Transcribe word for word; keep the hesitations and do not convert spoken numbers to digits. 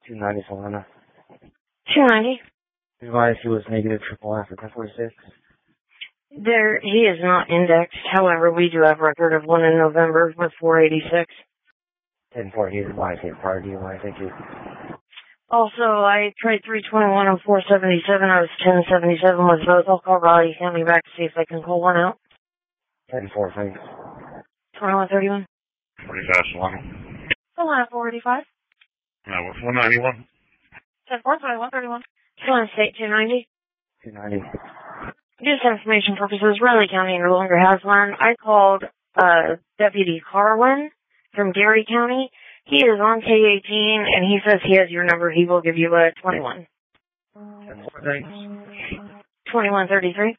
two ninety Solana. two ninety. Advised he was negative triple F at ten forty-six. There, he is not indexed. However, we do have record of one in November with four eighty-six. ten forty is advised here prior to you. Thank you. Also, I tried three twenty-one and four seventy-seven. I was ten seventy-seven with both. I'll call Raleigh County back to see if I can pull one out. ten four, thanks. twenty-one thirty-one. Pretty fast, Solana. Solana four eighty-five. Uh, what's one ninety-one? ten four, twenty-one thirty-one. Solana State two ninety. two ninety. Just information purposes, Raleigh County no longer has one. I called uh, Deputy Carwin from Gary County. He is on K eighteen, and he says he has your number. He will give you a twenty-one. ten four, thanks. twenty-one thirty-three.